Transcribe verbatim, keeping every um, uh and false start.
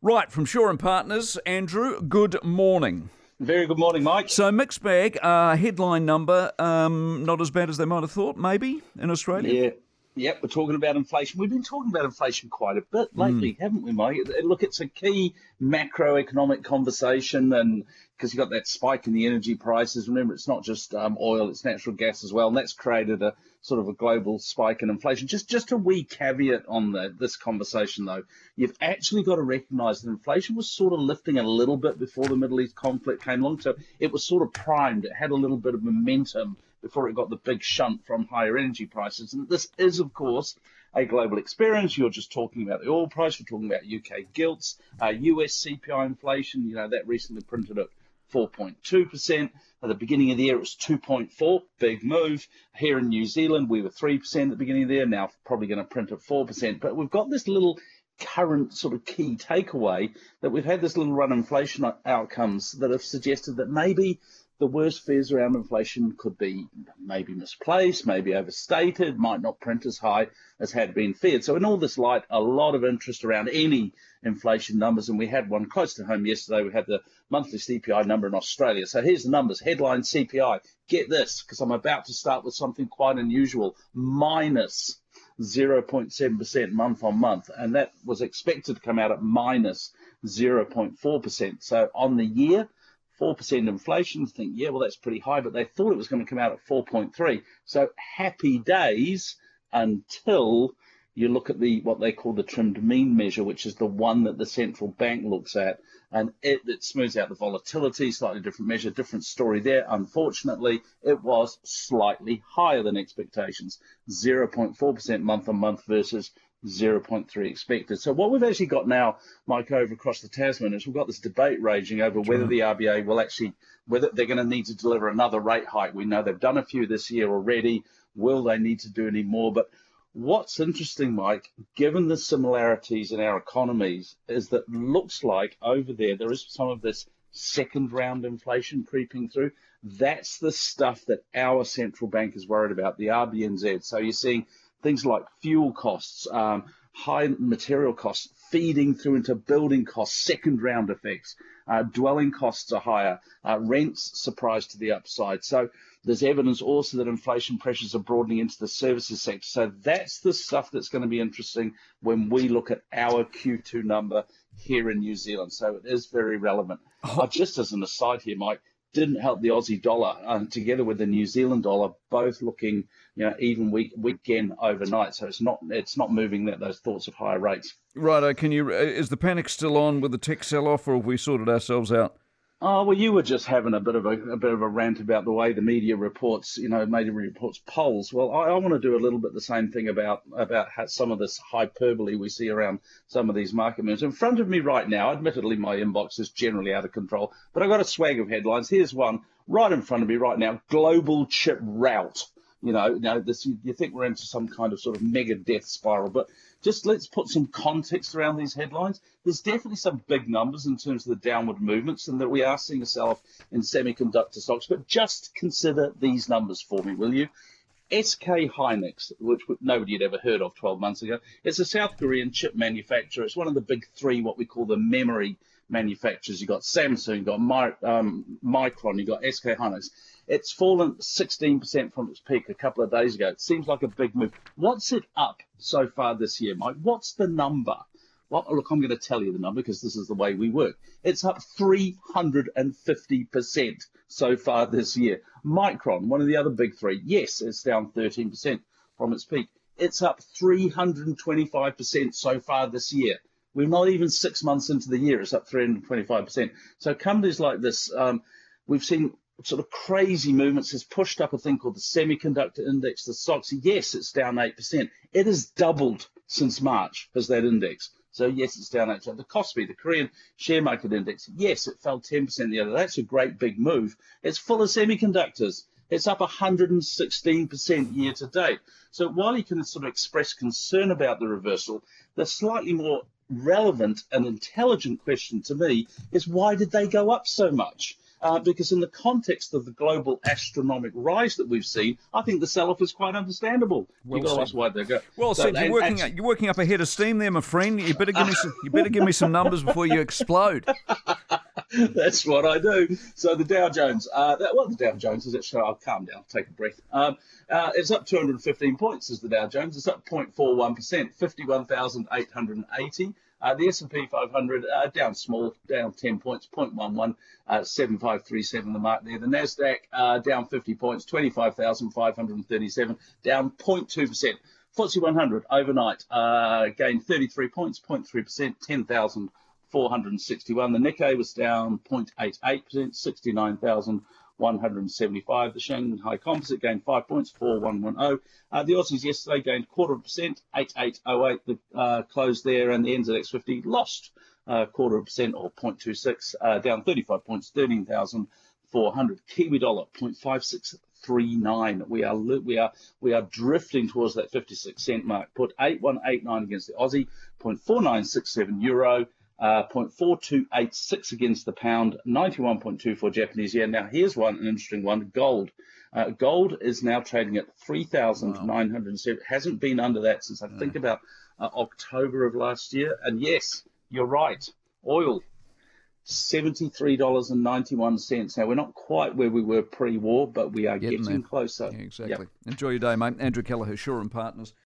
Right, from Shaw and Partners, Andrew, good morning. Very good morning, Mike. So, mixed bag, uh, headline number, um, not as bad as they might have thought, maybe, in Australia? Yeah. Yep, we're talking about inflation. We've been talking about inflation quite a bit lately, Mm. haven't we, Mike? Look, it's a key macroeconomic conversation, and because you've got that spike in the energy prices. Remember, it's not just um, oil, it's natural gas as well, and that's created a sort of a global spike in inflation. Just just a wee caveat on the, this conversation, though. You've actually got to recognise that inflation was sort of lifting a little bit before the Middle East conflict came along, so it was sort of primed. It had a little bit of momentum before it got the big shunt from higher energy prices. And this is, of course, a global experience. You're just talking about the oil price. You're talking about U K gilts, uh, U S C P I inflation. You know, that recently printed at four point two percent. At the beginning of the year, it was two point four, big move. Here in New Zealand, we were three percent at the beginning of the year, now probably going to print at four percent. But we've got this little current sort of key takeaway that we've had this little run inflation outcomes that have suggested that maybe the worst fears around inflation could be maybe misplaced, maybe overstated, might not print as high as had been feared. So in all this light, a lot of interest around any inflation numbers, and we had one close to home yesterday. We had the monthly C P I number in Australia. So here's the numbers. Headline C P I. Get this, because I'm about to start with something quite unusual. Minus zero point seven percent month on month, and that was expected to come out at minus zero point four percent. So on the year, four percent inflation, think, yeah, well, that's pretty high, but they thought it was going to come out at four point three. So happy days until you look at the what they call the trimmed mean measure, which is the one that the central bank looks at, and it, it smooths out the volatility, slightly different measure, different story there. Unfortunately, it was slightly higher than expectations, zero point four percent month on month versus zero point three expected. So what we've actually got now, Mike, over across the Tasman is we've got this debate raging over That's whether right. the R B A will actually, whether they're going to need to deliver another rate hike. We know they've done a few this year already. Will they need to do any more? But what's interesting, Mike, given the similarities in our economies, is that looks like over there, there is some of this second round inflation creeping through. That's the stuff that our central bank is worried about, the R B N Z. So you're seeing things like fuel costs, um, high material costs feeding through into building costs, second round effects. Uh, dwelling costs are higher, uh, rents surprise to the upside. So there's evidence also that inflation pressures are broadening into the services sector. So that's the stuff that's going to be interesting when we look at our Q two number here in New Zealand. So it is very relevant. Oh. Uh, just as an aside here, Mike, didn't help the Aussie dollar, uh, together with the New Zealand dollar, both looking, you know, even week weekend overnight. So it's not it's not moving that those thoughts of higher rates. Righto, can you, is the panic still on with the tech sell-off, or have we sorted ourselves out? Oh, well, you were just having a bit of a, a bit of a rant about the way the media reports, you know, media reports polls. Well, I, I want to do a little bit the same thing about about how some of this hyperbole we see around some of these market moves. In front of me right now, admittedly, my inbox is generally out of control, but I've got a swag of headlines. Here's one right in front of me right now: global chip rout. You know, you know, this you, you think we're into some kind of sort of mega death spiral, but just let's put some context around these headlines. There's definitely some big numbers in terms of the downward movements, and that we are seeing a sell-off in semiconductor stocks. But just consider these numbers for me, will you? S K Hynix, which nobody had ever heard of twelve months ago. It's a South Korean chip manufacturer. It's one of the big three, what we call the memory manufacturers. You've got Samsung, you've got My, um, Micron, you've got S K Hynix. It's fallen sixteen percent from its peak a couple of days ago. It seems like a big move. What's it up so far this year, Mike? What's the number? Well, look, I'm going to tell you the number because this is the way we work. It's up three hundred fifty percent so far this year. Micron, one of the other big three, yes, it's down thirteen percent from its peak. It's up three hundred twenty-five percent so far this year. We're not even six months into the year. It's up three hundred twenty-five percent. So companies like this, um, we've seen sort of crazy movements. Has pushed up a thing called the semiconductor index, the stocks. Yes, it's down eight percent. It has doubled since March as that index. So yes, it's down eight percent. The Kospi, the Korean share market index, yes, it fell ten percent the other day. That's a great big move. It's full of semiconductors. It's up one hundred sixteen percent year to date. So while you can sort of express concern about the reversal, the slightly more relevant and intelligent question to me is, why did they go up so much? uh, because in the context of the global astronomic rise that we've seen, I think the sell-off is quite understandable. Well You've got to said. ask why they go. Well So, said. You're and working. actually- You're working up a head of steam there, my friend. You better give me some. You better give me some numbers before you explode. That's what I do. So the Dow Jones, uh, that, well, the Dow Jones is actually, I'll calm down, take a breath. Um, uh, it's up two hundred fifteen points, is the Dow Jones. It's up zero point four one percent, fifty-one thousand eight hundred eighty. Uh, the S and P five hundred uh, down small, down ten points, zero point one one, uh, seven five three seven the mark there. The Nasdaq uh, down fifty points, twenty-five thousand five hundred thirty-seven, down zero point two percent. F T S E one hundred overnight uh, gained thirty-three points, zero point three percent, ten thousand four hundred sixty-one. The Nikkei was down zero point eight eight percent, sixty-nine thousand one hundred seventy-five. The Shanghai Composite gained five points, four thousand one hundred ten. Uh, the Aussies yesterday gained quarter of a percent, eight thousand eight hundred eight. The uh, close there, and the N Z X fifty lost uh, quarter of a percent or zero point two six, uh, down thirty-five points, thirteen thousand four hundred. Kiwi dollar zero point five six three nine. We are we are we are drifting towards that fifty-six cent mark. Put eight one eight nine against the Aussie, zero point four nine six seven euro. Uh, zero point four two eight six against the pound, ninety-one point two four Japanese yen. Now, here's one, an interesting one, gold. Uh, gold is now trading at three thousand nine hundred seven. Wow. It hasn't been under that since I yeah. think about uh, October of last year. And yes, you're right. Oil, seventy-three dollars and ninety-one cents. Now, we're not quite where we were pre-war, but we are getting, getting closer. Yeah, exactly. Yep. Enjoy your day, mate. Andrew Kelleher, Shore and Partners.